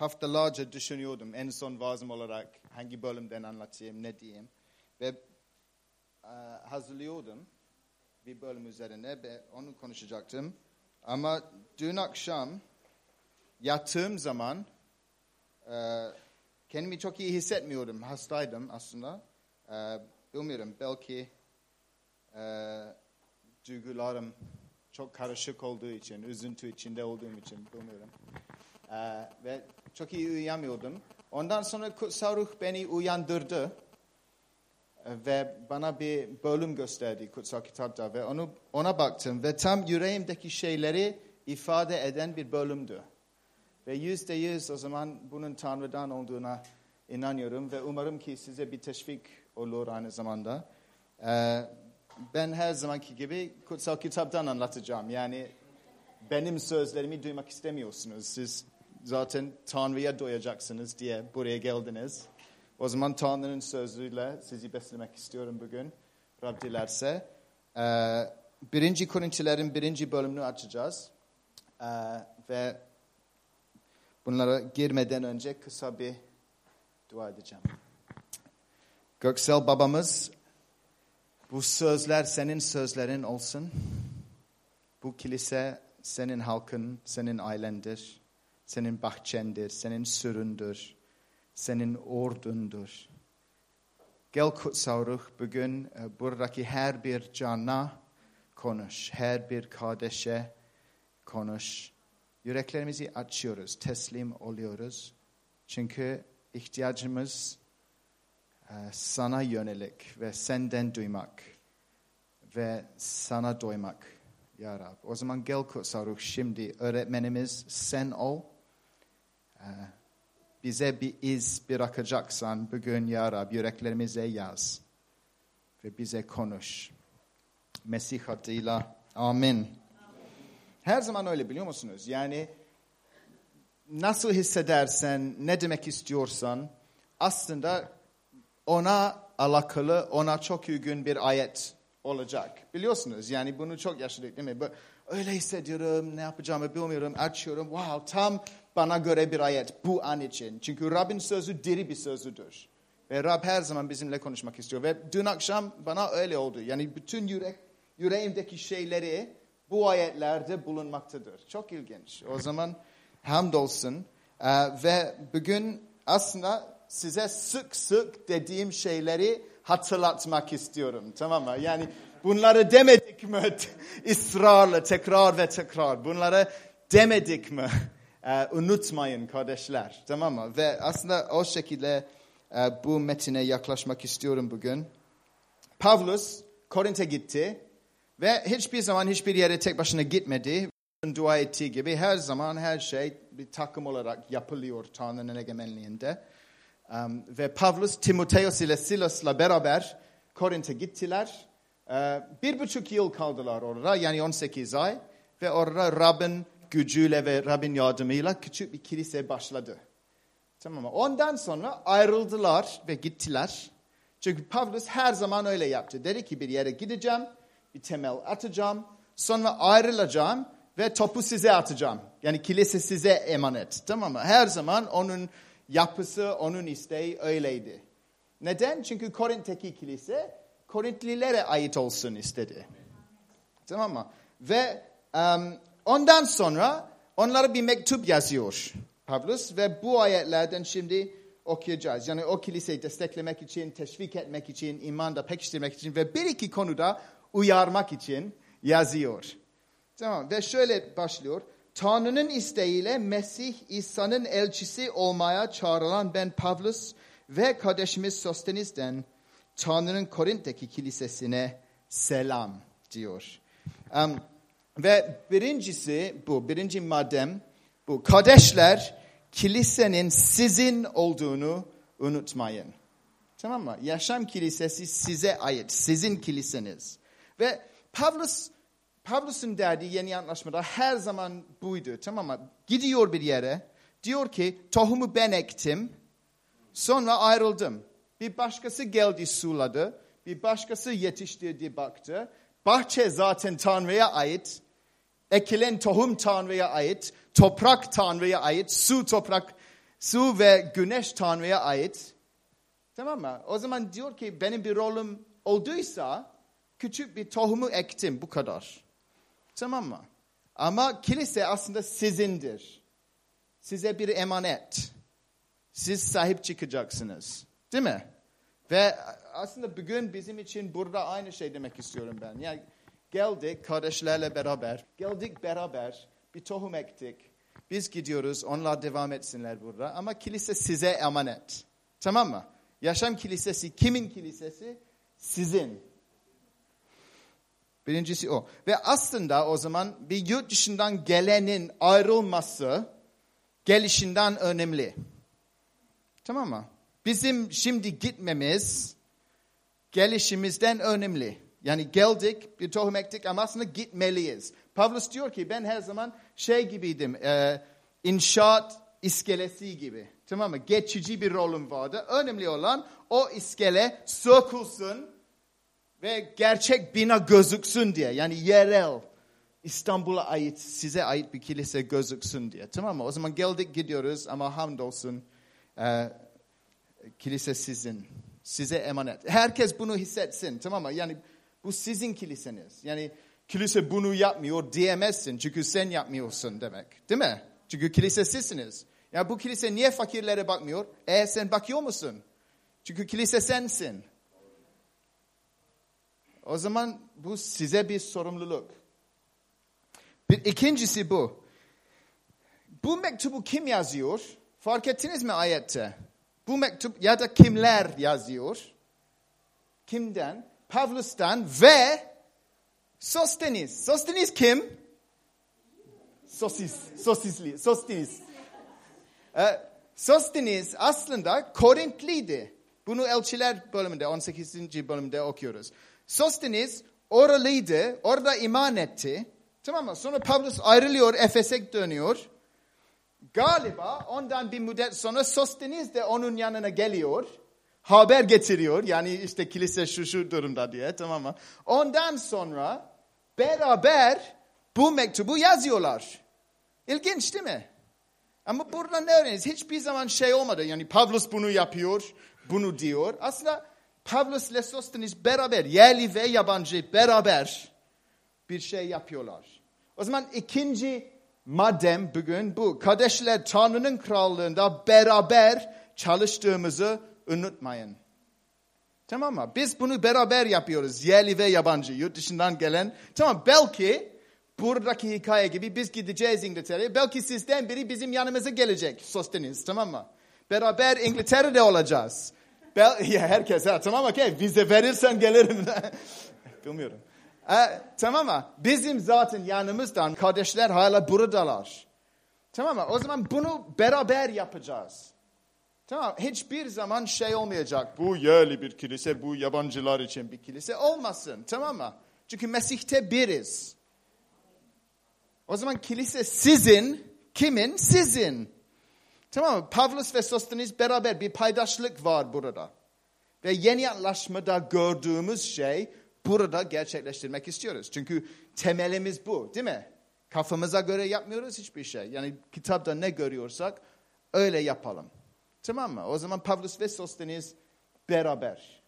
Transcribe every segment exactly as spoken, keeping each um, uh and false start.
haftalarca düşünüyordum en son vaazım olarak hangi bölümden anlatayım, ne diyeyim. Ve e, hazırlıyordum bir bölüm üzerine ve onu konuşacaktım. Ama dün akşam yattığım zaman e, kendimi çok iyi hissetmiyordum. Hastaydım aslında. E, bilmiyorum, belki e, duygularım çok karışık olduğu için, üzüntü içinde olduğum için bilmiyorum. Ee, ve çok iyi uyuyamıyordum. Ondan sonra kutsal ruh beni uyandırdı. Ee, ve bana bir bölüm gösterdi kutsal kitapta. Ve onu ona baktım. Ve tam yüreğimdeki şeyleri ifade eden bir bölümdü. Ve yüzde yüz o zaman bunun Tanrı'dan olduğuna inanıyorum. Ve umarım ki size bir teşvik olur aynı zamanda. Ee, ben her zamanki gibi kutsal kitaptan anlatacağım. Yani benim sözlerimi duymak istemiyorsunuz. Siz zaten Tanrı'ya doyacaksınız diye buraya geldiniz. O zaman Tanrı'nın sözüyle sizi beslemek istiyorum bugün. Rab dilerse. Ee, birinci Korintilerin birinci bölümünü açacağız. Ee, ve bunlara girmeden önce kısa bir dua edeceğim. Göksel babamız, bu sözler senin sözlerin olsun. Bu kilise senin halkın, senin ailendir. Senin bahçendir, senin süründür. Senin ordundur. Gel kutsal ruh bugün buradaki her bir cana konuş. Her bir kardeşe konuş. Yüreklerimizi açıyoruz, teslim oluyoruz. Çünkü ihtiyacımız sana yönelik ve senden duymak ve sana doymak. Ya Rab. O zaman gel kutsal ruh şimdi öğretmenimiz sen ol. Bize bir iz bırakacaksan bugün ya Rab yüreklerimize yaz. Ve bize konuş. Mesih adıyla amin. Amin. Her zaman öyle biliyor musunuz? Yani nasıl hissedersen, ne demek istiyorsan aslında ona alakalı, ona çok uygun bir ayet olacak. Biliyorsunuz yani bunu çok yaşadık değil mi? Öyle hissediyorum, ne yapacağımı bilmiyorum, açıyorum. Wow, tam bana göre bir ayet bu an için. Çünkü Rabbin sözü diri bir sözüdür. Ve Rab her zaman bizimle konuşmak istiyor. Ve dün akşam bana öyle oldu. Yani bütün yürek, yüreğimdeki şeyleri bu ayetlerde bulunmaktadır. Çok ilginç. O zaman hamdolsun. Ee, ve bugün aslında size sık sık dediğim şeyleri hatırlatmak istiyorum. Tamam mı? Yani bunları demedik mi? Israrla tekrar ve tekrar. Bunları demedik mi? Ee, unutmayın kardeşler. Tamam mı? Ve aslında o şekilde e, bu metine yaklaşmak istiyorum bugün. Pavlus Korint'e gitti ve hiçbir zaman hiçbir yere tek başına gitmedi. Dua ettiği gibi her zaman her şey bir takım olarak yapılıyor Tanrı'nın egemenliğinde. Um, ve Pavlus, Timoteos ile Silas'la beraber Korint'e gittiler. Uh, bir buçuk yıl kaldılar orada, yani on sekiz ay. Ve orada Rabbin gücüyle ve Rabbin yardımıyla küçük bir kilise başladı. Tamam mı? Ondan sonra ayrıldılar ve gittiler. Çünkü Pavlus her zaman öyle yaptı. Dedi ki bir yere gideceğim, bir temel atacağım, sonra ayrılacağım ve topu size atacağım. Yani kilise size emanet. Tamam mı? Her zaman onun yapısı, onun isteği öyleydi. Neden? Çünkü Korint'teki kilise Korintlilere ait olsun istedi. Tamam mı? Ve um, ondan sonra onlara bir mektup yazıyor Pavlus ve bu ayetlerden şimdi okuyacağız. Yani o kiliseyi desteklemek için, teşvik etmek için, imanda pekiştirmek için ve bir iki konuda uyarmak için yazıyor. Tamam. Ve şöyle başlıyor. Tanrı'nın isteğiyle Mesih İsa'nın elçisi olmaya çağrılan ben Pavlus ve kardeşimiz Sostenis'ten Tanrı'nın Korint'teki kilisesine selam diyor. Um, ve birincisi bu, birinci maddem bu. Kardeşler, kilisenin sizin olduğunu unutmayın. Tamam mı? Yaşam kilisesi size ait, sizin kiliseniz. Ve Pavlus Pavlus'un derdi yeni antlaşmada her zaman buydu. Tamam mı? Gidiyor bir yere. Diyor ki tohumu ben ektim. Sonra ayrıldım. Bir başkası geldi suladı. Bir başkası yetiştirdi baktı. Bahçe zaten Tanrı'ya ait. Ekilen tohum Tanrı'ya ait. Toprak Tanrı'ya ait. Su toprak Su ve güneş Tanrı'ya ait. Tamam mı? O zaman diyor ki benim bir rolüm olduysa küçük bir tohumu ektim bu kadar. Tamam mı? Ama kilise aslında sizindir. Size bir emanet. Siz sahip çıkacaksınız. Değil mi? Ve aslında bugün bizim için burada aynı şey demek istiyorum ben. Yani geldik kardeşlerle beraber. Geldik beraber bir tohum ektik. Biz gidiyoruz, onlar devam etsinler burada. Ama kilise size emanet. Tamam mı? Yaşam kilisesi kimin kilisesi? Sizin. Birincisi o. Ve aslında o zaman bir yurt dışından gelenin ayrılması gelişinden önemli. Tamam mı? Bizim şimdi gitmemiz gelişimizden önemli. Yani geldik, bir tohum ektik ama aslında gitmeliyiz. Pavlus diyor ki ben her zaman şey gibiydim, e, inşaat iskelesi gibi. Tamam mı? Geçici bir rolüm vardı. Önemli olan o iskele sökülsün ve gerçek bina gözüksün diye. Yani yerel, İstanbul'a ait, size ait bir kilise gözüksün diye. Tamam mı? O zaman geldik gidiyoruz ama hamdolsun e, kilise sizin. Size emanet. Herkes bunu hissetsin. Tamam mı? Yani bu sizin kiliseniz. Yani kilise bunu yapmıyor diyemezsin. Çünkü sen yapmıyorsun demek. Değil mi? Çünkü kilise sizsiniz. Ya bu kilise niye fakirlere bakmıyor? E sen bakıyor musun? Çünkü kilise sensin. O zaman bu size bir sorumluluk. Bir ikincisi bu. Bu mektubu kim yazıyor? Fark ettiniz mi ayette? Bu mektup ya da kimler yazıyor? Kimden? Pavlus'tan ve Sostenes. Sostenes kim? Sosis. Sosisli. Sostenes. Ee, Sostenes aslında Korintliydi. Bunu Elçiler bölümünde, on sekizinci bölümde okuyoruz. Sostenes oralıydı. Orada iman etti. Tamam mı? Sonra Pavlus ayrılıyor. Efes'e dönüyor. Galiba ondan bir müddet sonra Sostenes de onun yanına geliyor. Haber getiriyor. Yani işte kilise şu şu durumda diye. Tamam mı? Ondan sonra beraber bu mektubu yazıyorlar. İlginç değil mi? Ama burada ne öğreniyoruz? Hiçbir zaman şey olmadı. Yani Pavlus bunu yapıyor, bunu diyor. Aslında Pavlus ile Sostenes beraber, yerli ve yabancı beraber bir şey yapıyorlar. O zaman ikinci maddem bugün bu. Kardeşler, Tanrı'nın krallığında beraber çalıştığımızı unutmayın. Tamam mı? Biz bunu beraber yapıyoruz. Yerli ve yabancı, yurt dışından gelen. Tamam, belki buradaki hikaye gibi biz gideceğiz İngiltere'ye. Belki sizden biri bizim yanımıza gelecek. Sostenes, tamam mı? Beraber İngiltere'de olacağız. Bel- ya herkes, ha, tamam okey. Vize verirsen gelirim. Bilmiyorum. E, tamam mı? Bizim zaten yanımızdan kardeşler hala buradalar. Tamam mı? O zaman bunu beraber yapacağız. Tamam, hiçbir zaman şey olmayacak. Bu yerli bir kilise, bu yabancılar için bir kilise olmasın. Tamam mı? Çünkü Mesih'te biriz. O zaman kilise sizin, kimin? Sizin. Tamam mı? Pavlus ve Sostenes beraber bir paydaşlık var burada. Ve yeni anlaşmada gördüğümüz şey burada gerçekleştirmek istiyoruz. Çünkü temelimiz bu, değil mi? Kafamıza göre yapmıyoruz hiçbir şey. Yani kitapta ne görüyorsak öyle yapalım. Tamam mı? O zaman Pavlus ve Sostenes beraber.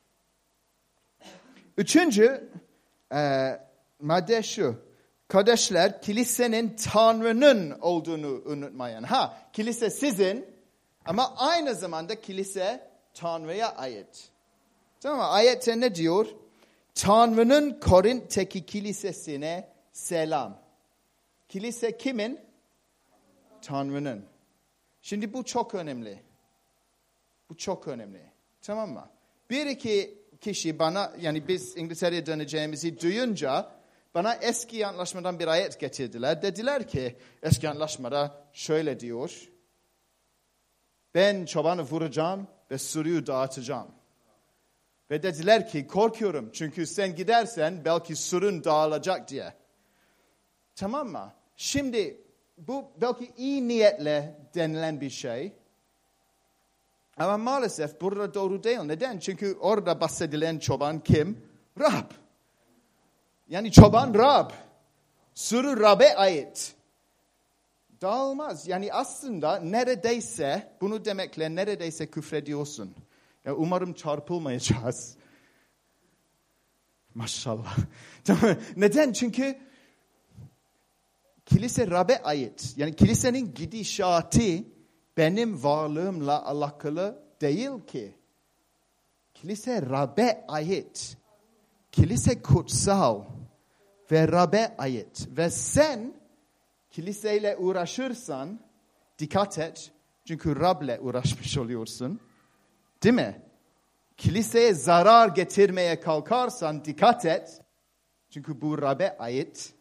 Üçüncü e, madde şu. Kardeşler, kilisenin Tanrı'nın olduğunu unutmayın. Ha, kilise sizin ama aynı zamanda kilise Tanrı'ya ait. Tamam mı? Ayette ne diyor? Tanrı'nın Korint'teki kilisesine selam. Kilise kimin? Tanrı'nın. Şimdi bu çok önemli. Bu çok önemli. Tamam mı? Bir iki kişi bana, yani biz İngiltere'ye döneceğimizi duyunca bana eski antlaşmadan bir ayet getirdiler. Dediler ki eski antlaşmada şöyle diyor. Ben çobanı vuracağım ve sürüyü dağıtacağım. Ve dediler ki korkuyorum çünkü sen gidersen belki sürün dağılacak diye. Tamam mı? Şimdi bu belki iyi niyetle denilen bir şey. Ama maalesef burada doğru değil. Neden? Çünkü orada bahsedilen çoban kim? Rab. Yani çoban Rab. Sürü Rab'e ait. dağılmaz. Yani aslında neredeyse bunu demekle neredeyse küfrediyorsun. Ya umarım çarpılmayacağız. Maşallah. Neden? Çünkü kilise Rab'be ait. Yani kilisenin gidişatı benim varlığımla alakalı değil ki. Kilise Rab'be ait. Kilise kutsal ve Rab'be ait. Ve sen kiliseyle uğraşırsan dikkat et. Çünkü Rab'le uğraşmış oluyorsun. Değil mi? Kiliseye zarar getirmeye kalkarsan dikkat et. Çünkü bu Rab'be ait.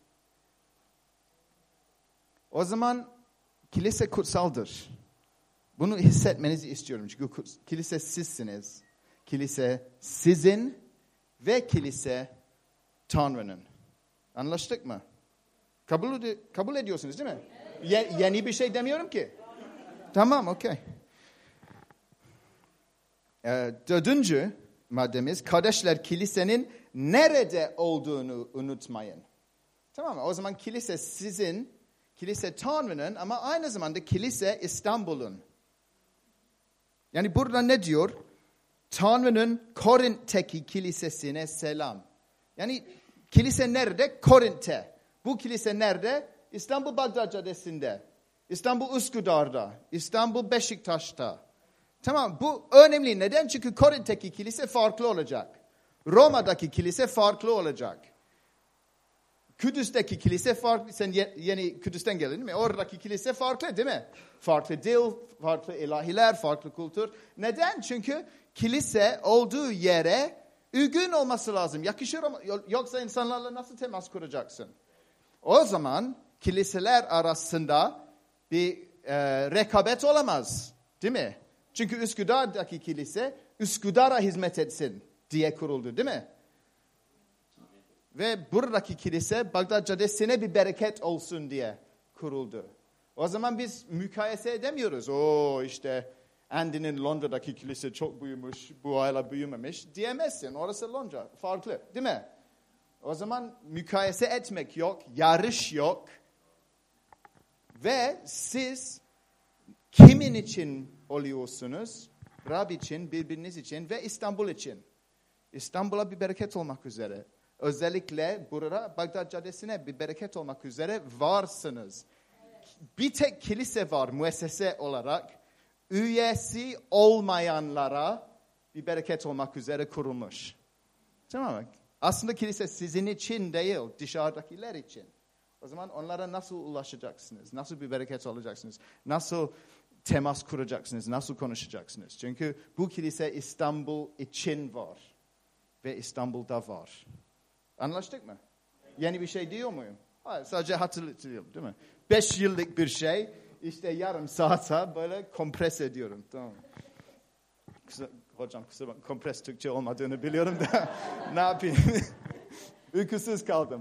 O zaman kilise kutsaldır. Bunu hissetmenizi istiyorum. Çünkü kilise sizsiniz. Kilise sizin ve kilise Tanrı'nın. Anlaştık mı? Kabul, ed- kabul ediyorsunuz değil mi? Ye- yeni bir şey demiyorum ki. Tamam, okey. Ee, dördüncü maddemiz, kardeşler kilisenin nerede olduğunu unutmayın. Tamam mı? O zaman kilise sizin, kilise Tanrı'nın ama aynı zamanda kilise İstanbul'un. Yani burada ne diyor? Tanrı'nın Korint'teki kilisesine selam. Yani kilise nerede? Korint'te. Bu kilise nerede? İstanbul Bağdat Caddesi'nde. İstanbul Üsküdar'da. İstanbul Beşiktaş'ta. Tamam, bu önemli. Neden? Çünkü Korint'teki kilise farklı olacak. Roma'daki kilise farklı olacak. Kudüs'teki kilise farklı. Sen yeni Kudüs'ten geldin değil mi? Oradaki kilise farklı değil mi? Farklı dil, farklı ilahiler, farklı kültür. Neden? Çünkü kilise olduğu yere uygun olması lazım. Yakışır ama yoksa insanlarla nasıl temas kuracaksın? O zaman kiliseler arasında bir e, rekabet olamaz. Değil mi? Çünkü Üsküdar'daki kilise Üsküdar'a hizmet etsin diye kuruldu değil mi? Ve buradaki kilise Bağdat Caddesi'ne bir bereket olsun diye kuruldu. O zaman biz mukayese edemiyoruz. Oo işte Andy'nin Londra'daki kilise çok büyümüş, bu ayla büyümemiş diyemezsin. Orası Londra, farklı değil mi? O zaman mukayese etmek yok, yarış yok. Ve siz kimin için oluyorsunuz? Rab için, birbiriniz için ve İstanbul için. İstanbul'a bir bereket olmak üzere. Özellikle burada Bağdat Caddesi'ne bir bereket olmak üzere varsınız. Bir tek kilise var müessese olarak. Üyesi olmayanlara bir bereket olmak üzere kurulmuş. Tamam mı? Aslında kilise sizin için değil, dışarıdakiler için. O zaman onlara nasıl ulaşacaksınız? Nasıl bir bereket olacaksınız? Nasıl temas kuracaksınız? Nasıl konuşacaksınız? Çünkü bu kilise İstanbul için var. Ve İstanbul'da var. Anlaştık mı? Yeni bir şey diyor muyum? Hayır, sadece hatırlatıyorum değil mi? Beş yıllık bir şey, işte yarım saate böyle kompres ediyorum. Tamam. Kısa, hocam kusura bakma, kompres Türkçe olmadığını biliyorum da ne yapayım? Uykusuz kaldım.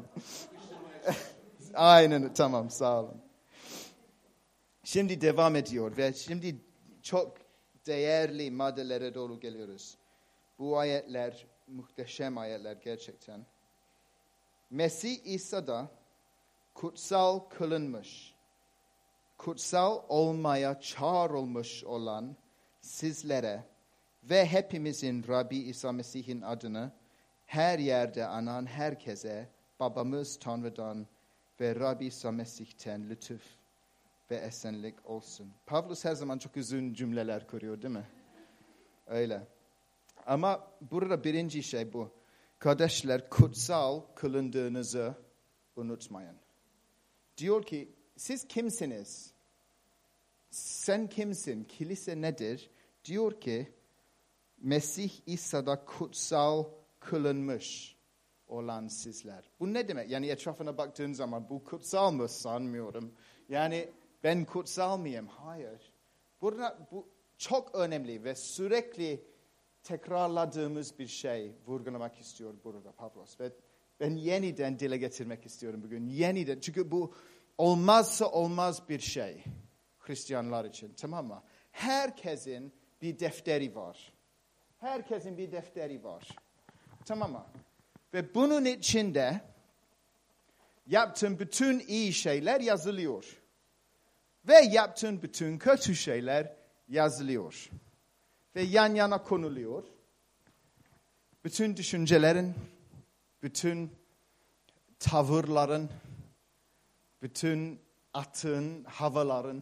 Aynen, tamam, sağ olun. Şimdi devam ediyor ve şimdi çok değerli maddelere doğru geliyoruz. Bu ayetler muhteşem ayetler gerçekten. Mesih İsa'da kutsal kılınmış, kutsal olmaya çağrılmış olan sizlere ve hepimizin Rabbi İsa Mesih'in adını her yerde anan herkese babamız Tanrı'dan ve Rabbi İsa Mesih'ten lütuf ve esenlik olsun. Pavlus her zaman çok uzun cümleler kuruyor değil mi? Öyle. Ama burada birinci şey bu. Kardeşler, kutsal kılındığınızı unutmayın. Diyor ki, siz kimsiniz? Sen kimsin? Kilise nedir? Diyor ki, Mesih İsa'da kutsal kılınmış olan sizler. Bu ne demek? Yani etrafına baktığın zaman bu kutsal mı sanmıyorum. Yani ben kutsal mıyım? Hayır. Burada bu çok önemli ve sürekli tekrarladığımız bir şey vurgulamak istiyor burada Pavlos. Ve ben yeniden dile getirmek istiyorum bugün. Yeniden. Çünkü bu olmazsa olmaz bir şey Hristiyanlar için. Tamam mı? Herkesin bir defteri var. Herkesin bir defteri var. Tamam mı? Ve bunun içinde yaptığım bütün iyi şeyler yazılıyor. Ve yaptığın bütün kötü şeyler yazılıyor. Ve yan yana konuluyor. Bütün düşüncelerin, bütün tavırların, bütün atın, havaların,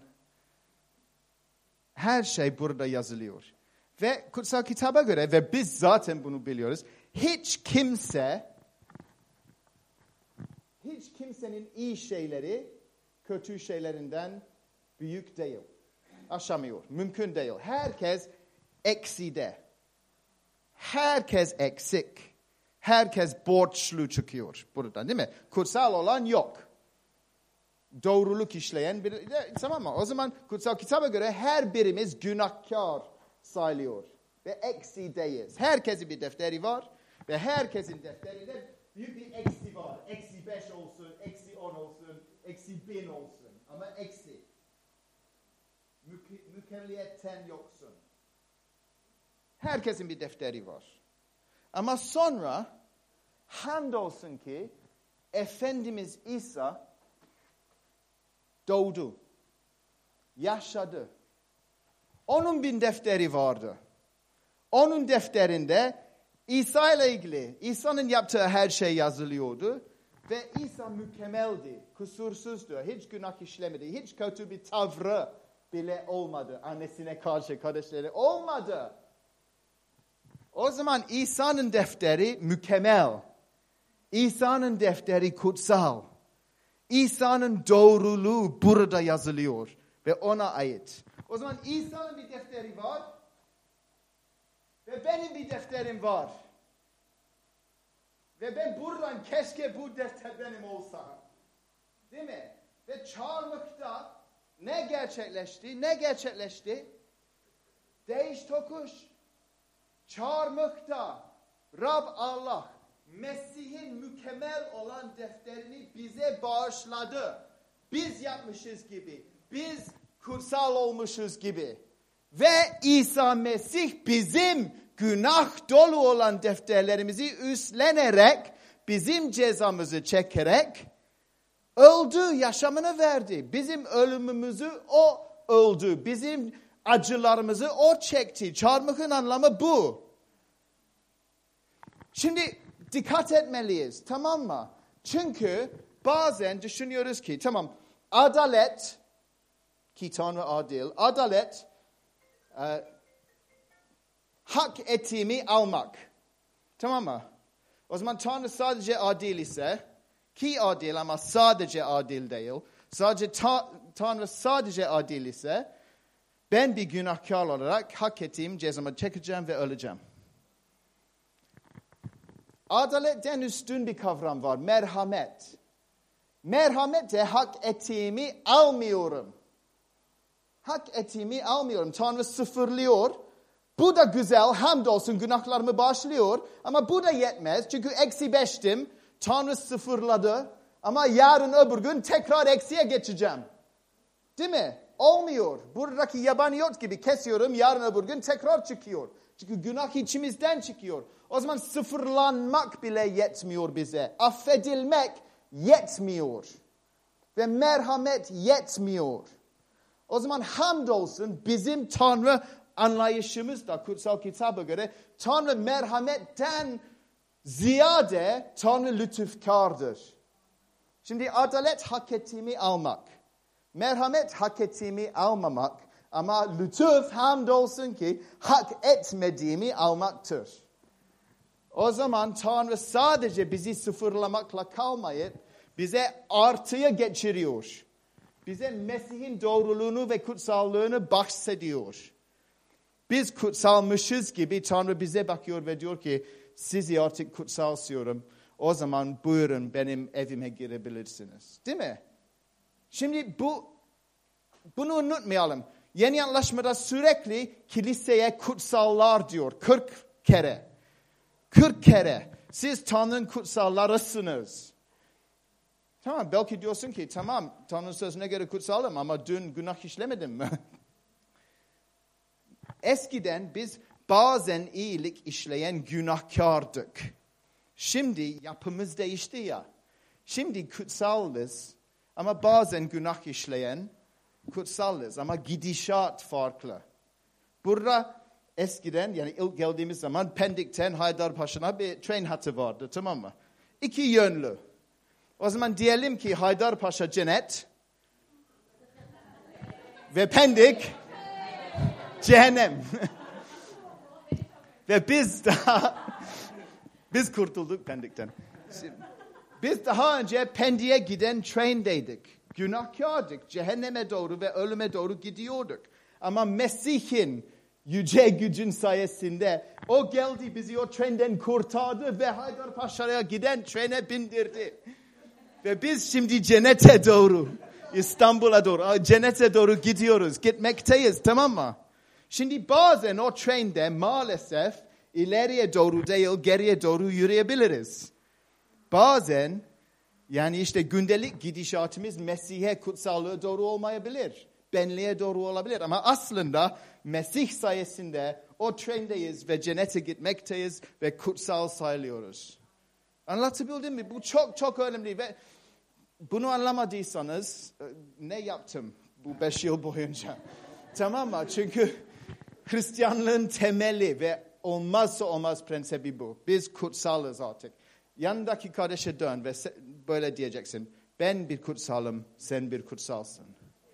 her şey burada yazılıyor. Ve kutsal kitaba göre ve biz zaten bunu biliyoruz. Hiç kimse, hiç kimsenin iyi şeyleri kötü şeylerinden büyük değil. Aşamıyor. Mümkün değil. Herkes ekside. Herkes eksik. Herkes borçlu çıkıyor buradan, değil mi? Kutsal olan yok. Doğruluk işleyen bir, tamam mı? O zaman kutsal kitaba göre her birimiz günahkar sayılıyor. Ve eksideyiz. Herkesin bir defteri var. Ve herkesin defterinde büyük bir eksi var. Eksi beş olsun, eksi on olsun, eksi bin olsun. Ama eksi. Mü- mükemmeliyeten yoksun. Herkesin bir defteri var. Ama sonra hamdolsun ki Efendimiz İsa doğdu. Yaşadı. Onun bir defteri vardı. Onun defterinde İsa ile ilgili, İsa'nın yaptığı her şey yazılıyordu. Ve İsa mükemmeldi, kusursuzdu, hiç günah işlemedi, hiç kötü bir tavrı bile olmadı. Annesine karşı, kardeşleri olmadı. O zaman İsa'nın defteri mükemmel. İsa'nın defteri kutsal. İsa'nın doğruluğu burada yazılıyor ve ona ait. O zaman İsa'nın bir defteri var ve benim bir defterim var. Ve ben buradan keşke bu defter benim olsa. Değil mi? Ve çarmıhta ne gerçekleşti? Ne gerçekleşti? Değiş tokuş. Çarmıhta Rab Allah Mesih'in mükemmel olan defterini bize bağışladı. Biz yapmışız gibi. Biz kutsal olmuşuz gibi. Ve İsa Mesih bizim günah dolu olan defterlerimizi üstlenerek, bizim cezamızı çekerek öldü, yaşamını verdi. Bizim ölümümüzü o öldü. Bizim acılarımızı o çekti. Çarmıhın anlamı bu. Şimdi dikkat etmeliyiz, tamam mı? Çünkü bazen düşünüyoruz ki, tamam, adalet, ki Tanrı adil, adalet, e, hak ettiğimi almak. Tamam mı? O zaman Tanrı sadece adil ise, ki adil ama sadece adil değil, sadece ta, Tanrı sadece adil ise, ben bir günahkar olarak hak ettiğim cezamı çekeceğim ve öleceğim. Adaletten üstün bir kavram var, merhamet. Merhamette hak ettiğimi almıyorum. Hak ettiğimi almıyorum. Tanrı sıfırlıyor. Bu da güzel, hamdolsun günahlarımı bağışlıyor. Ama bu da yetmez. Çünkü eksi beştim. Tanrı sıfırladı. Ama yarın öbür gün tekrar eksiye geçeceğim. Değil mi? Olmuyor. Buradaki yabaniyot gibi kesiyorum. Yarın öbür gün tekrar çıkıyor. Çünkü günah içimizden çıkıyor. O zaman sıfırlanmak bile yetmiyor bize. Affedilmek yetmiyor. Ve merhamet yetmiyor. O zaman hamdolsun bizim Tanrı anlayışımız da kutsal kitaba göre Tanrı merhametten ziyade Tanrı lütufkardır. Şimdi adalet hak ettiğimi almak. Merhamet hak ettiğimi almamak. Ama lütuf hamdolsun ki hak etmediğimi almaktır. O zaman Tanrı sadece bizi sıfırlamakla kalmayıp bize artıya geçiriyor. Bize Mesih'in doğruluğunu ve kutsallığını bahsediyor. Biz kutsalmışız gibi Tanrı bize bakıyor ve diyor ki sizi artık kutsalsıyorum. O zaman buyurun benim evime girebilirsiniz. Değil mi? Şimdi bu bunu unutmayalım. Yeni Antlaşmada sürekli kiliseye kutsallar diyor. kırk kere. kırk kere. Siz Tanrı'nın kutsallarısınız. Tamam, belki diyorsun ki tamam Tanrı'nın sözüne göre kutsalım ama dün günah işlemedim mi? Eskiden biz bazen iyilik işleyen günahkardık. Şimdi yapımız değişti ya. Şimdi kutsalız ama bazen günah işleyen Kutsallız ama gidişat farklı. Burada eskiden yani ilk geldiğimiz zaman Pendik'ten Haydarpaşa'na bir tren hattı vardı, tamam mı? İki yönlü. O zaman diyelim ki Haydarpaşa cennet ve Pendik cehennem. Ve biz daha biz kurtulduk Pendik'ten. Biz daha önce Pendik'e giden trendeydik. Günahkardık. Cehenneme doğru ve ölüme doğru gidiyorduk. Ama Mesih'in yüce gücün sayesinde o geldi, bizi o trenden kurtardı ve Haydarpaşa'ya giden trene bindirdi. Ve biz şimdi cennete doğru, İstanbul'a doğru, cennete doğru gidiyoruz. Gitmekteyiz, tamam mı? Şimdi bazen o trende maalesef ileriye doğru değil, geriye doğru yürüyebiliriz. Bazen yani işte gündelik gidişatımız Mesih'e, kutsallığa doğru olmayabilir. Benliğe doğru olabilir. Ama aslında Mesih sayesinde o trendeyiz ve cennete gitmekteyiz ve kutsal sayılıyoruz. Anlatabildim mi? Bu çok çok önemli ve bunu anlamadıysanız ne yaptım bu beş yıl boyunca? Tamam mı? Çünkü Hristiyanlığın temeli ve olmazsa olmaz prensibi bu. Biz kutsalız artık. Yanındaki kardeşe dön ve böyle diyeceksin. Ben bir kutsalım, sen bir kutsalsın.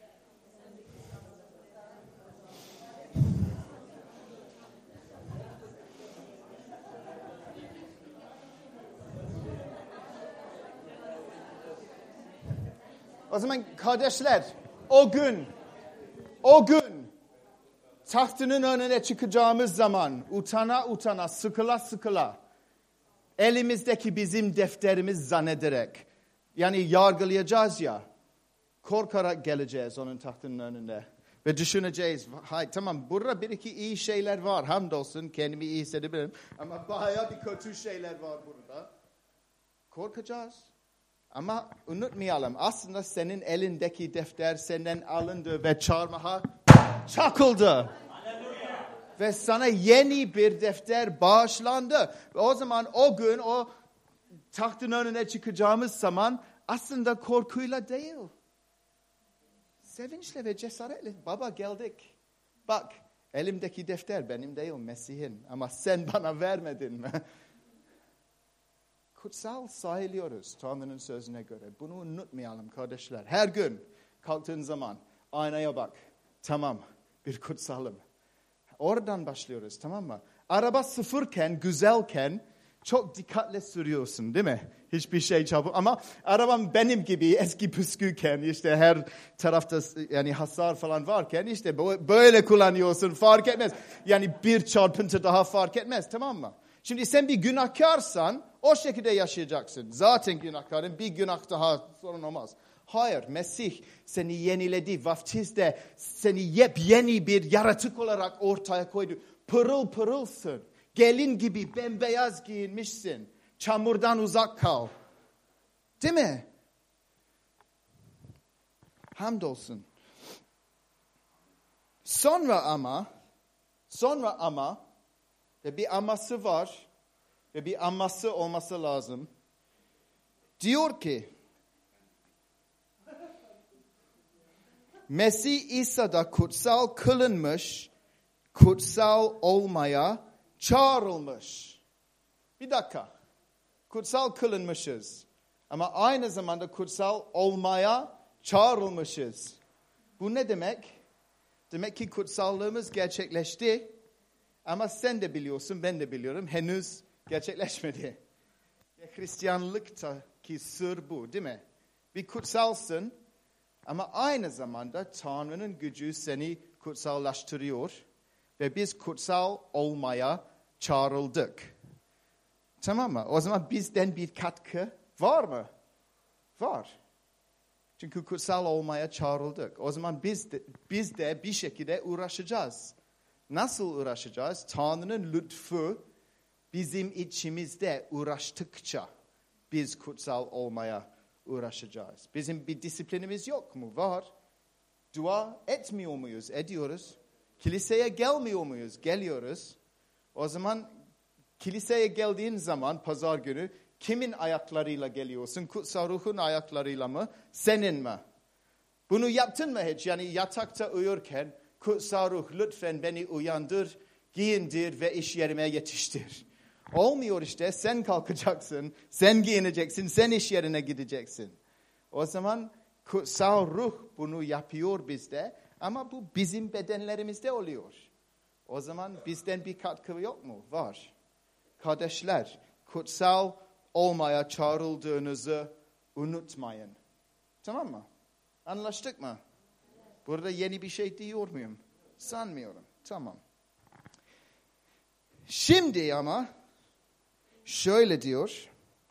O zaman kardeşler, o gün, o gün tahtının önüne çıkacağımız zaman utana utana, sıkıla sıkıla, elimizdeki bizim defterimiz zannederek, yani yargılayacağız ya, korkarak geleceğiz onun tahtının önünde. Ve düşüneceğiz, hay tamam burada bir iki iyi şeyler var, hamdolsun kendimi iyi hissedebilirim. Ama bayağı bir kötü şeyler var burada. Korkacağız. Ama unutmayalım, aslında senin elindeki defter senden alındı ve çarmıha çakıldı. Ve sana yeni bir defter bağışlandı. Ve o zaman o gün o tahtın önüne çıkacağımız zaman aslında korkuyla değil. Sevinçle ve cesaretle baba geldik. Bak elimdeki defter benim değil Mesih'in ama sen bana vermedin mi? Kutsal sayılıyoruz Tanrı'nın sözüne göre. Bunu unutmayalım kardeşler. Her gün kalktığın zaman aynaya bak. Tamam bir kutsalım. Oradan başlıyoruz, tamam mı? Araba sıfırken, güzelken çok dikkatle sürüyorsun değil mi? Hiçbir şey çabuk ama arabam benim gibi eski püsküyken işte her tarafta yani hasar falan varken işte böyle kullanıyorsun, fark etmez. Yani bir çarpıntı daha fark etmez, tamam mı? Şimdi sen bir günahkarsan o şekilde yaşayacaksın. Zaten günahkarın bir günah daha sorun olmaz. Hayır, Mesih seni yeniledi. Vaftizde seni yepyeni bir yaratık olarak ortaya koydu. Pırıl pırılsın. Gelin gibi bembeyaz giyinmişsin. Çamurdan uzak kal. Değil mi? Hamdolsun. Sonra ama, sonra ama ve bir aması var ve bir aması olması lazım. Diyor ki, Mesih İsa'da kutsal kılınmış, kutsal olmaya çağrılmış. Bir dakika, kutsal kılınmışız ama aynı zamanda kutsal olmaya çağrılmışız. Bu ne demek? Demek ki kutsallığımız gerçekleşti ama sen de biliyorsun, ben de biliyorum henüz gerçekleşmedi. Hristiyanlıktaki sır bu değil mi? Bir kutsalsın ama aynı zamanda Tanrı'nın gücü seni kutsallaştırıyor ve biz kutsal olmaya çağrıldık. Tamam mı? O zaman bizden bir katkı var mı? Var. Çünkü kutsal olmaya çağrıldık. O zaman biz de, biz de bir şekilde uğraşacağız. Nasıl uğraşacağız? Tanrı'nın lütfu bizim içimizde uğraştıkça biz kutsal olmaya uğraşacağız. Bizim bir disiplinimiz yok mu? Var. Dua etmiyor muyuz? Ediyoruz. Kiliseye gelmiyor muyuz? Geliyoruz. O zaman kiliseye geldiğin zaman pazar günü kimin ayaklarıyla geliyorsun? Kutsal Ruh'un ayaklarıyla mı? Senin mi? Bunu yaptın mı hiç? Yani yatakta uyurken kutsal ruh lütfen beni uyandır, giyindir ve iş yerime yetiştir. Olmuyor işte. Sen kalkacaksın, sen giyineceksin, sen iş yerine gideceksin. O zaman kutsal ruh bunu yapıyor bizde ama bu bizim bedenlerimizde oluyor. O zaman bizden bir katkı yok mu? Var. Kardeşler, kutsal olmaya çağrıldığınızı unutmayın. Tamam mı? Anlaştık mı? Burada yeni bir şey diyor muyum? Sanmıyorum. Tamam. Şimdi ama şöyle diyor.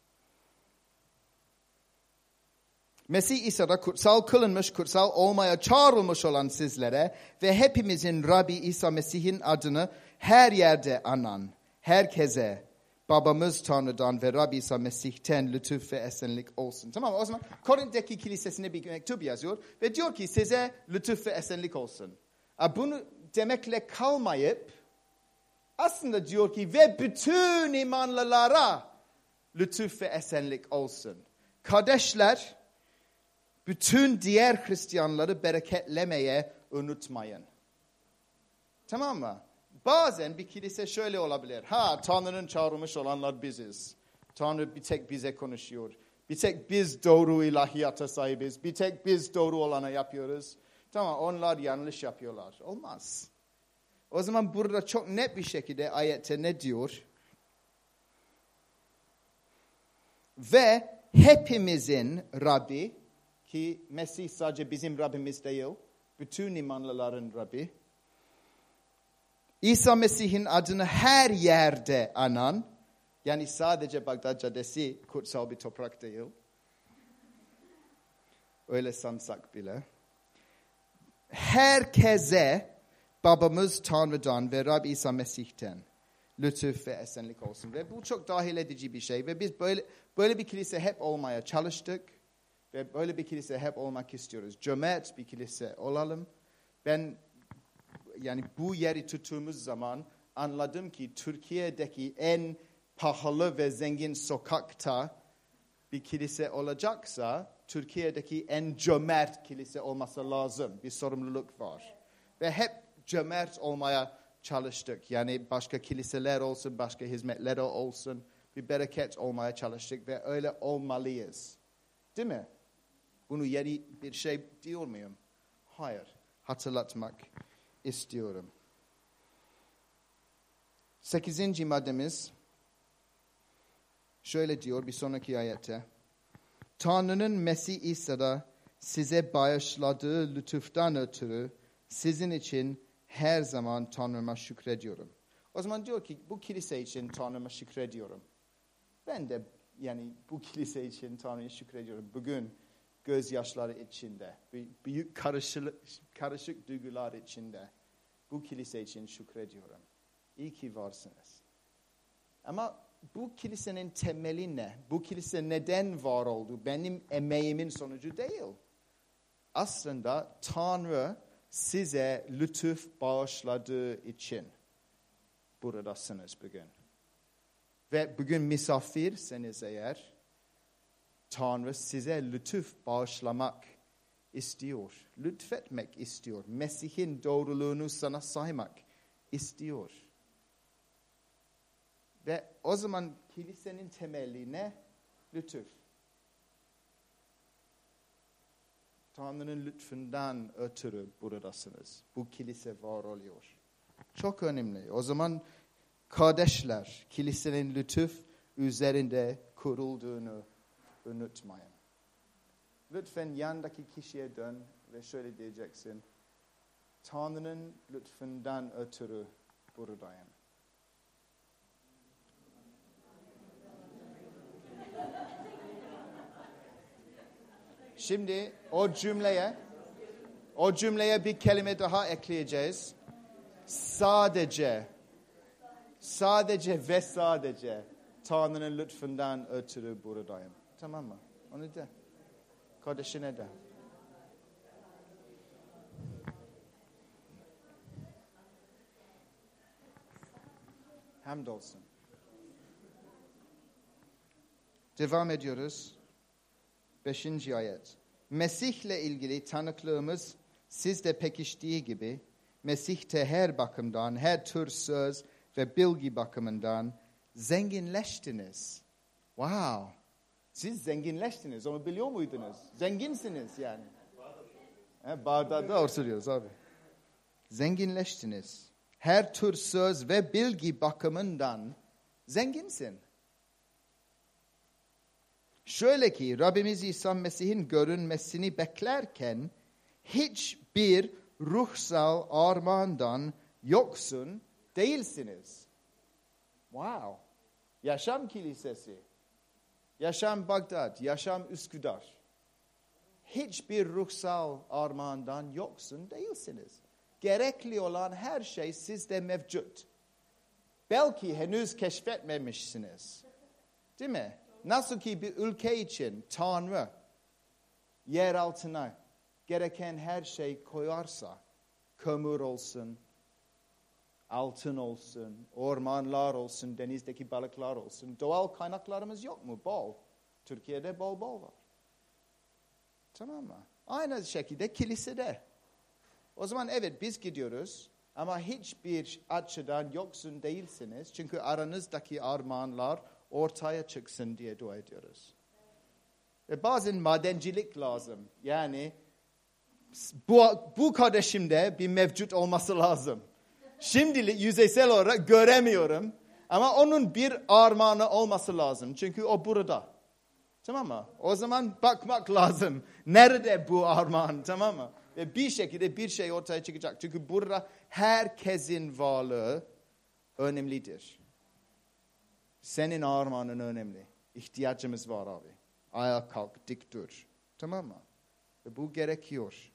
Mesih İsa'da kutsal kılınmış, kutsal olmaya çağrılmış olan sizlere ve hepimizin Rabbi İsa Mesih'in adını her yerde anan herkese babamız Tanrı'dan ve Rabbi İsa Mesih'ten lütuf ve esenlik olsun. Tamam mı? O zaman Korint'teki kilisesine bir mektup yazıyor ve diyor ki size lütuf ve esenlik olsun. Bunu demekle kalmayıp aslında diyor ki ve bütün imanlılara lütuf ve esenlik olsun. Kardeşler, bütün diğer Hristiyanları bereketlemeye unutmayın. Tamam mı? Bazen bir kilise şöyle olabilir. Ha, Tanrı'nın çağırmış olanlar biziz. Tanrı bir tek bize konuşuyor. Bir tek biz doğru ilahiyata sahibiz. Bir tek biz doğru olanı yapıyoruz. Tamam, onlar yanlış yapıyorlar. Olmaz. O zaman burada çok net bir şekilde ayette ne diyor? Ve hepimizin Rabbi, ki Mesih sadece bizim Rabbimiz değil, bütün imanlıların Rabbi, İsa Mesih'in adını her yerde anan, yani sadece Bağdat Caddesi kutsal bir toprak değil, öyle sansak bile, herkese babamız Tanrı'dan ve Rabbi İsa Mesih'ten lütuf ve esenlik olsun. Ve bu çok dahil edici bir şey. Ve biz böyle, böyle bir kilise hep olmaya çalıştık. Ve böyle bir kilise hep olmak istiyoruz. Cömert bir kilise olalım. Ben yani bu yeri tuttuğumuz zaman anladım ki Türkiye'deki en pahalı ve zengin sokakta bir kilise olacaksa Türkiye'deki en cömert kilise olması lazım. Bir sorumluluk var. Ve hep cömert olmaya çalıştık. Yani başka kiliseler olsun, başka hizmetler olsun. Bir bereket olmaya çalıştık ve öyle olmalıyız. Değil mi? Bunu yeni bir şey diyor muyum? Hayır. Hatırlatmak istiyorum. Sekizinci maddemiz şöyle diyor bir sonraki ayette. Tanrı'nın Mesih İsa'da size bağışladığı lütuftan ötürü sizin için her zaman Tanrı'ma şükrediyorum. O zaman diyor ki bu kilise için Tanrı'ma şükrediyorum. Ben de yani bu kilise için Tanrı'ya şükrediyorum. Bugün gözyaşları içinde, büyük karışık, karışık duygular içinde bu kilise için şükrediyorum. İyi ki varsınız. Ama bu kilisenin temeli ne? Bu kilise neden var oldu? Benim emeğimin sonucu değil. Aslında Tanrı size lütuf bağışladığı için buradasınız bugün. Ve bugün misafirseniz eğer, Tanrı size lütuf bağışlamak istiyor. Lütfetmek istiyor. Mesih'in doğruluğunu sana saymak istiyor. Ve o zaman kilisenin temeli ne? Lütuf. Tanrı'nın lütfundan ötürü buradasınız. Bu kilise var oluyor. Çok önemli. O zaman kardeşler, kilisenin lütuf üzerinde kurulduğunu unutmayın. Lütfen yandaki kişiye dön ve şöyle diyeceksin. Tanrı'nın lütfundan ötürü buradayım. Şimdi o cümleye, o cümleye bir kelime daha ekleyeceğiz. Sadece, sadece ve sadece Tanrı'nın lütfundan ötürü buradayım. Tamam mı? Onu de. Kardeşine de. Hamdolsun. Devam ediyoruz. Beşinci ayet. Mesih'le ilgili tanıklığımız sizde pekiştiği gibi Mesih'te her bakımdan, her tür söz ve bilgi bakımından zenginleştiniz. Wow! Siz zenginleştiniz, onu biliyor muydunuz? Zenginsiniz yani. He, Bağdat'ta oturuyoruz abi. Zenginleştiniz. Her tür söz ve bilgi bakımından zenginsin. Şöyle ki Rabbimiz İsa Mesih'in görünmesini beklerken hiçbir ruhsal armağandan yoksun değilsiniz. Wow! Yaşam Kilisesi, Yaşam Bağdat, Yaşam Üsküdar. Hiçbir ruhsal armağandan yoksun değilsiniz. Gerekli olan her şey sizde mevcut. Belki henüz keşfetmemişsiniz. Değil mi? Nasıl ki bir ülke için Tanrı yer altına gereken her şey koyarsa, kömür olsun, altın olsun, ormanlar olsun, denizdeki balıklar olsun, doğal kaynaklarımız yok mu? Bol. Türkiye'de bol bol var. Tamam mı? Aynı şekilde kilisede. O zaman evet biz gidiyoruz ama hiçbir açıdan yoksun değilsiniz. Çünkü aranızdaki armağanlar ortaya çıksın diye dua ediyoruz. Ve bazen madencilik lazım. Yani bu, bu kardeşimde bir mevcut olması lazım. Şimdilik yüzeysel olarak göremiyorum. Ama onun bir armağanı olması lazım. Çünkü o burada. Tamam mı? O zaman bakmak lazım. Nerede bu armağan? Tamam mı? Ve bir şekilde bir şey ortaya çıkacak. Çünkü burada herkesin varlığı önemlidir. Senin armağanın önemli. İhtiyacımız var abi. Ayağa kalk, dik dur. Tamam mı? Ve bu gerekiyor.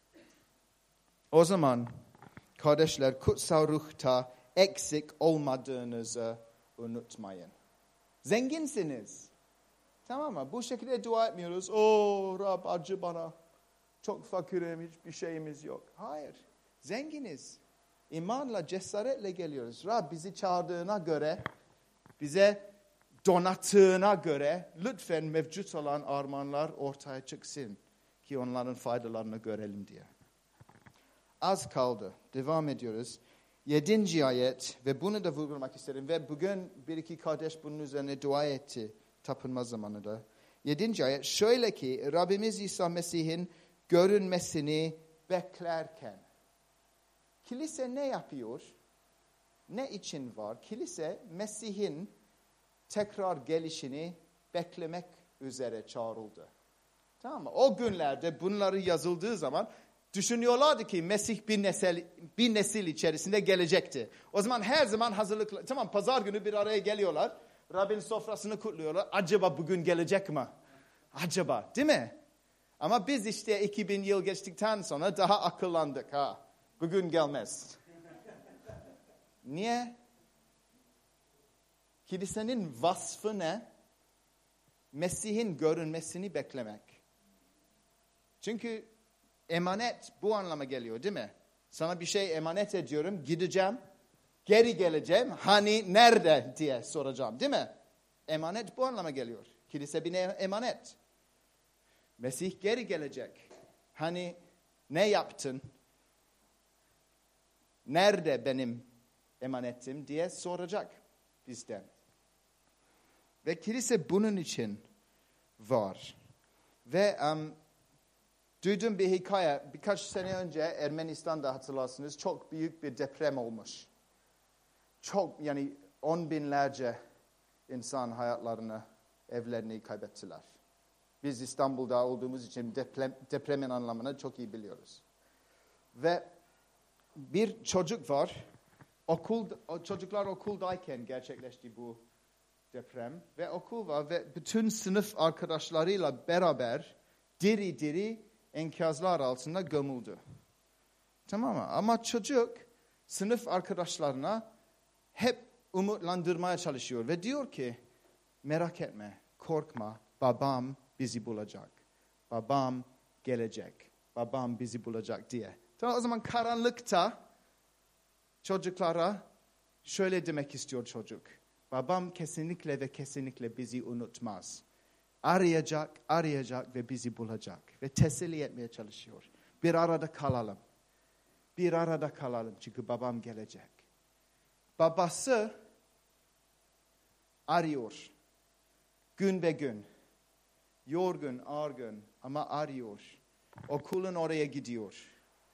O zaman kardeşler kutsal ruhta eksik olmadığınızı unutmayın. Zenginsiniz. Tamam mı? Bu şekilde dua etmiyoruz. Oo Rab acı bana. Çok fakirim, hiçbir şeyimiz yok. Hayır. Zenginiz. İmanla, cesaretle geliyoruz. Rab bizi çağırdığına göre, bize donattığına göre lütfen mevcut olan armağanlar ortaya çıksın. Ki onların faydalarını görelim diye. Az kaldı. Devam ediyoruz. Yedinci ayet ve bunu da vurgulamak isterim. Ve bugün bir iki kardeş bunun üzerine dua etti. Tapınma zamanında. Yedinci ayet. Şöyle ki Rabbimiz İsa Mesih'in görünmesini beklerken. Kilise ne yapıyor? Ne için var? Kilise Mesih'in tekrar gelişini beklemek üzere çağrıldı. Tamam mı? O günlerde bunları yazıldığı zaman düşünüyorlardı ki Mesih bir nesil, bir nesil içerisinde gelecekti. O zaman her zaman hazırlıklı. Tamam pazar günü bir araya geliyorlar. Rabbin sofrasını kutluyorlar. Acaba bugün gelecek mi? Acaba değil mi? Ama biz işte iki bin yıl geçtikten sonra daha akıllandık. Ha, bugün gelmez. Niye? Kilisenin vasfı ne? Mesih'in görünmesini beklemek. Çünkü emanet bu anlama geliyor değil mi? Sana bir şey emanet ediyorum, gideceğim, geri geleceğim. Hani nerede diye soracağım değil mi? Emanet bu anlama geliyor. Kilise bir emanet. Mesih geri gelecek. Hani ne yaptın? Nerede benim emanetim diye soracak bizden. Ve kilise bunun için var. Ve um, duydum bir hikaye. Birkaç sene önce Ermenistan'da hatırlarsınız çok büyük bir deprem olmuş. Çok yani on binlerce insan hayatlarını, evlerini kaybettiler. Biz İstanbul'da olduğumuz için deprem, depremin anlamını çok iyi biliyoruz. Ve bir çocuk var. Okul, çocuklar okuldayken gerçekleşti bu deprem. Ve okul var ve bütün sınıf arkadaşlarıyla beraber diri diri enkazlar altında gömüldü. Tamam mı? Ama çocuk sınıf arkadaşlarına hep umutlandırmaya çalışıyor. Ve diyor ki merak etme, korkma, babam bizi bulacak. Babam gelecek. Babam bizi bulacak diye. Tamam, o zaman karanlıkta çocuklara şöyle demek istiyor çocuk. Babam kesinlikle ve kesinlikle bizi unutmaz. Arayacak, arayacak ve bizi bulacak. Ve teselli etmeye çalışıyor. Bir arada kalalım. Bir arada kalalım çünkü babam gelecek. Babası arıyor. Gün be gün. Yorgun, argın ama arıyor. Okulun oraya gidiyor.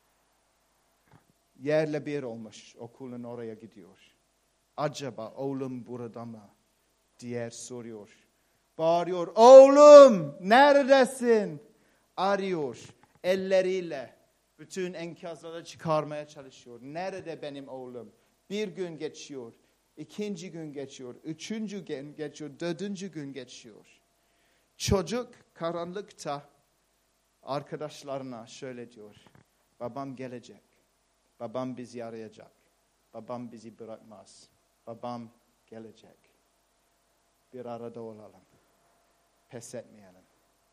Yerle bir olmuş okulun oraya gidiyor. Acaba oğlum burada mı? Diye soruyor. Bağırıyor. Oğlum neredesin? Arıyor. Elleriyle bütün enkazları çıkarmaya çalışıyor. Nerede benim oğlum? Bir gün geçiyor. İkinci gün geçiyor. Üçüncü gün geçiyor. Dördüncü gün geçiyor. Çocuk karanlıkta arkadaşlarına şöyle diyor. Babam gelecek. Babam bizi arayacak. Babam bizi bırakmaz. Babam gelecek. Bir arada olalım. Pes etmeyelim.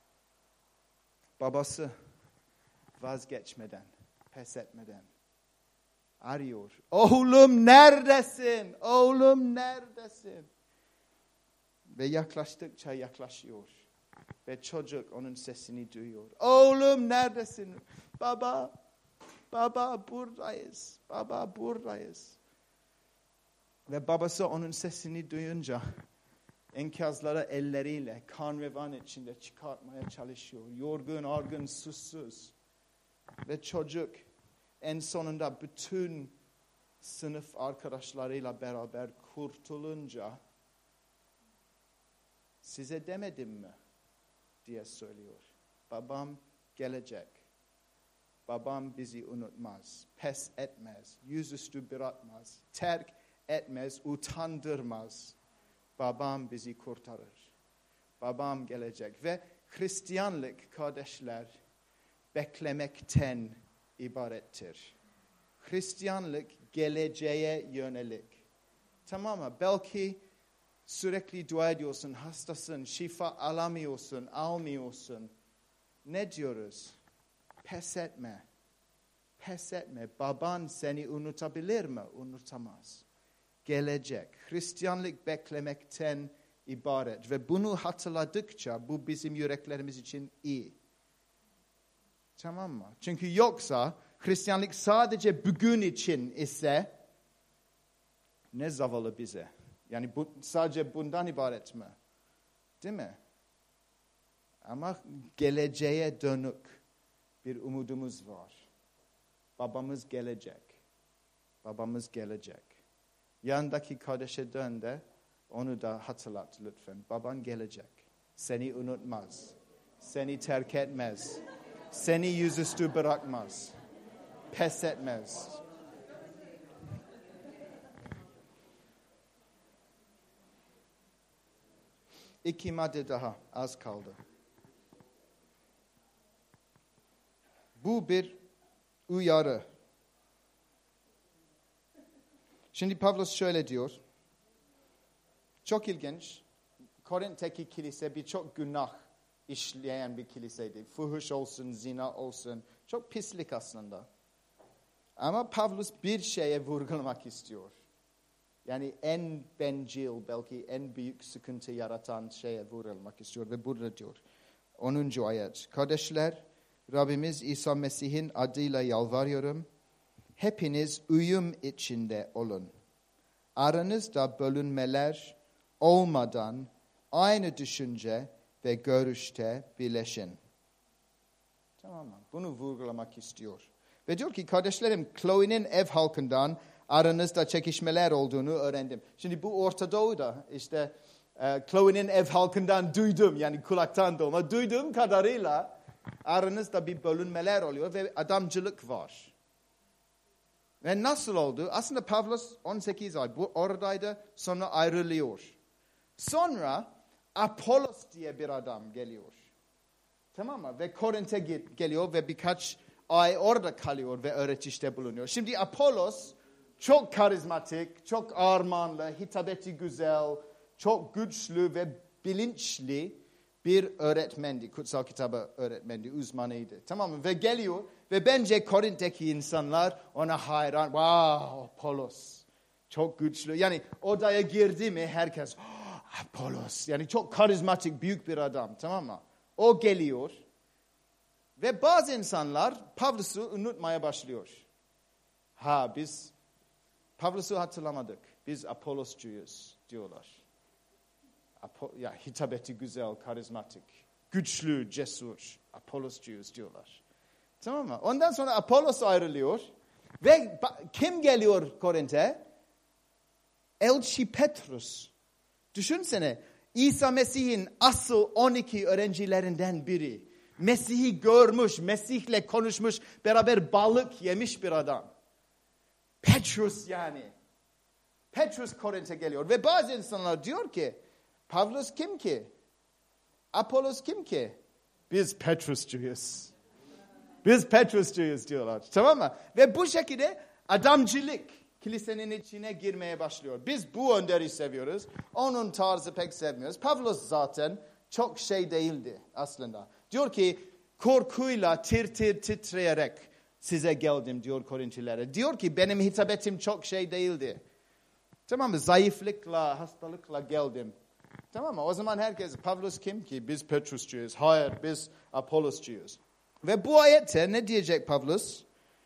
Babası vazgeçmeden, pes etmeden arıyor. Oğlum neredesin? Oğlum neredesin? Ve yaklaştıkça yaklaşıyor. Ve çocuk onun sesini duyuyor. Oğlum neredesin? Baba, baba buradayız. Baba buradayız. Ve babası onun sesini duyunca enkazları elleriyle kan revan içinde çıkartmaya çalışıyor. Yorgun, argın, susuz. Ve çocuk en sonunda bütün sınıf arkadaşlarıyla beraber kurtulunca size demedim mi? Diye söylüyor. Babam gelecek. Babam bizi unutmaz. Pes etmez. Yüzüstü bırakmaz. Terk etmez. Utandırmaz. Babam bizi kurtarır. Babam gelecek. Ve Hristiyanlık kardeşler beklemekten ibarettir. Hristiyanlık geleceğe yönelik. Tamam mı? Belki sürekli dua ediyorsun, hastasın, şifa alamıyorsun, almıyorsun. Ne diyoruz? Pes etme. Pes etme. Baban seni unutabilir mi? Unutamaz. Gelecek. Hristiyanlık beklemekten ibaret. Ve bunu hatırladıkça bu bizim yüreklerimiz için iyi. Tamam mı? Çünkü yoksa Hristiyanlık sadece bugün için ise ne zavallı bize. Yani bu, sadece bundan ibaret mi? Değil mi? Ama geleceğe dönük bir umudumuz var. Babamız gelecek. Babamız gelecek. Yanındaki kardeşe dön de onu da hatırlat lütfen. Baban gelecek. Seni unutmaz. Seni terk etmez. Seni yüzüstü bırakmaz. Pes etmez. İki madde daha az kaldı. Bu bir uyarı. Şimdi Pavlos şöyle diyor. Çok ilginç. Korint'teki kilise birçok günah işleyen bir kiliseydi. Fuhuş olsun, zina olsun. Çok pislik aslında. Ama Pavlos bir şeye vurgulamak istiyor. Yani en bencil, belki en büyük sıkıntı yaratan şeye vurulmak istiyor. Ve burada diyor. onuncu ayet. Kardeşler, Rabbimiz İsa Mesih'in adıyla yalvarıyorum. Hepiniz uyum içinde olun. Aranızda bölünmeler olmadan aynı düşünce ve görüşte birleşin. Tamam mı? Bunu vurgulamak istiyor. Ve diyor ki kardeşlerim, Chloe'nin ev halkından aranızda çekişmeler olduğunu öğrendim. Şimdi bu Orta Doğu'da işte e, Chloe'nin ev halkından duydum. Yani kulaktan dolma. Duyduğum kadarıyla aranızda bir bölünmeler oluyor ve adamcılık var. Ve nasıl oldu? Aslında Pavlos on sekiz ay bu oradaydı, sonra ayrılıyor. Sonra Apollos diye bir adam geliyor. Tamam mı? Ve Korint'e geliyor ve birkaç ay orada kalıyor ve öğretişte bulunuyor. Şimdi Apollos çok karizmatik, çok armağanlı, hitabeti güzel, çok güçlü ve bilinçli bir öğretmendi. Kutsal kitabı öğretmendi, uzmanıydı. Tamam mı? Ve geliyor ve bence Korint'teki insanlar ona hayran. Wow, Apollos çok güçlü. Yani odaya girdi mi herkes Apollos yani çok karizmatik büyük bir adam, tamam mı? O geliyor ve bazı insanlar Pavlus'u unutmaya başlıyor. Ha biz Pavlus'u hatırlamadık. Biz Apolloscuyuz diyorlar. Apo, ya hitabeti güzel, karizmatik, güçlü, cesur. Apolloscuyuz diyorlar. Tamam mı? Ondan sonra Apollos ayrılıyor ve kim geliyor Korint'e? Elçi Petrus. Düşünsene, İsa Mesih'in asıl on iki öğrencilerinden biri. Mesih'i görmüş, Mesih'le konuşmuş, beraber balık yemiş bir adam. Petrus yani. Petrus Korint'e geliyor ve bazı insanlar diyor ki, Pavlus kim ki? Apollos kim ki? Biz Petruscuyuz. Biz Petruscuyuz diyorlar. Tamam mı? Ve bu şekilde adamcılık kilisenin içine girmeye başlıyor. Biz bu önderi seviyoruz. Onun tarzı pek sevmiyoruz. Pavlus zaten çok şey değildi aslında. Diyor ki korkuyla tir tir titreyerek size geldim diyor Korintililere. Diyor ki benim hitabetim çok şey değildi. Tamam mı? Zayıflıkla, hastalıkla geldim. Tamam mı? O zaman herkes Pavlus kim ki? Biz Petruscuyuz. Hayır, biz Apolloscuyuz. Ve bu ayette ne diyecek Pavlus?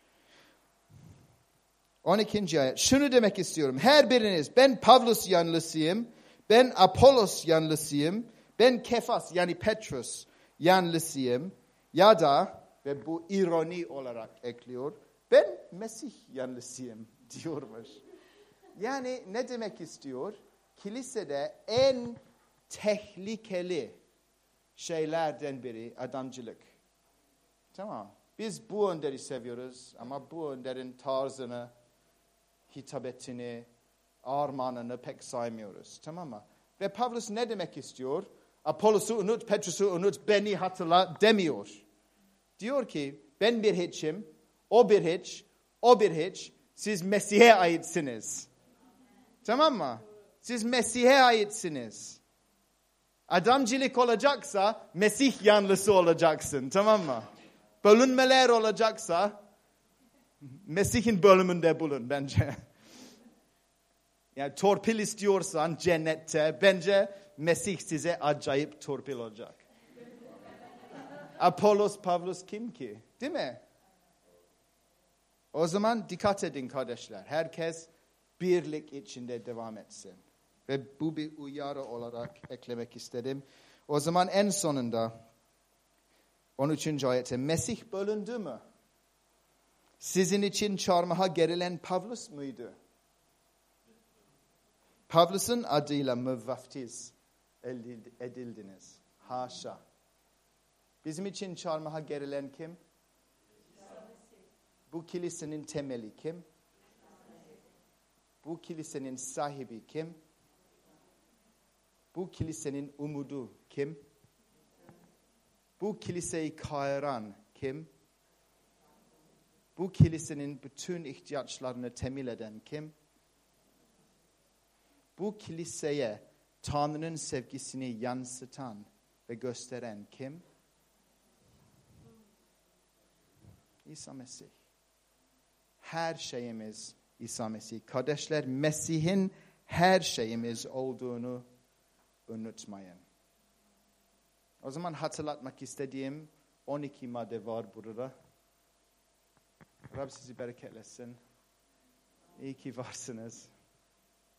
on ikinci ayet. Şunu demek istiyorum. Her biriniz ben Pavlus yanlısıyım. Ben Apollos yanlısıyım. Ben Kefas yani Petrus yanlısıyım. Ya da ve bu ironi olarak ekliyor. Ben Mesih yanlısıyım diyormuş. Yani ne demek istiyor? Kilisede en tehlikeli şeylerden biri adamcılık. Tamam. Biz bu önderi seviyoruz ama bu önderin tarzını, hitabetini, armağanını pek saymıyoruz. Tamam mı? Ve Pavlus ne demek istiyor? Apollos'u unut, Petrus'u unut, beni hatırla demiyor. Diyor ki ben bir hiçim, o bir hiç, o bir hiç, siz Mesih'e aitsiniz. Tamam mı? Siz Mesih'e aitsiniz. Adamcılık olacaksa Mesih yanlısı olacaksın. Tamam mı? Bölünmeler olacaksa Mesih'in bölümünde bulun bence. Yani torpil istiyorsan cennette bence Mesih size acayip torpil olacak. Apollos, Pavlus kim ki? Değil mi? O zaman dikkat edin kardeşler. Herkes birlik içinde devam etsin. Ve bu bir uyarı olarak eklemek istedim. O zaman en sonunda on üçüncü ayette Mesih bölündü mü? Sizin için çarmıha gerilen Pavlus muydu? Pavlus'un adıyla mı vaftiz edildiniz? Haşa. Bizim için çarmıha gerilen kim? Bu kilisenin temeli kim? Bu kilisenin sahibi kim? Bu kilisenin umudu kim? Bu kiliseyi kayıran kim? Bu kilisenin bütün ihtiyaçlarını temin eden kim? Bu kiliseye Tanrı'nın sevgisini yansıtan ve gösteren kim? İsa Mesih. Her şeyimiz İsa Mesih. Kardeşler, Mesih'in her şeyimiz olduğunu unutmayın. O zaman hatırlatmak istediğim on iki madde var burada. Rab sizi bereketlesin. İyi ki varsınız.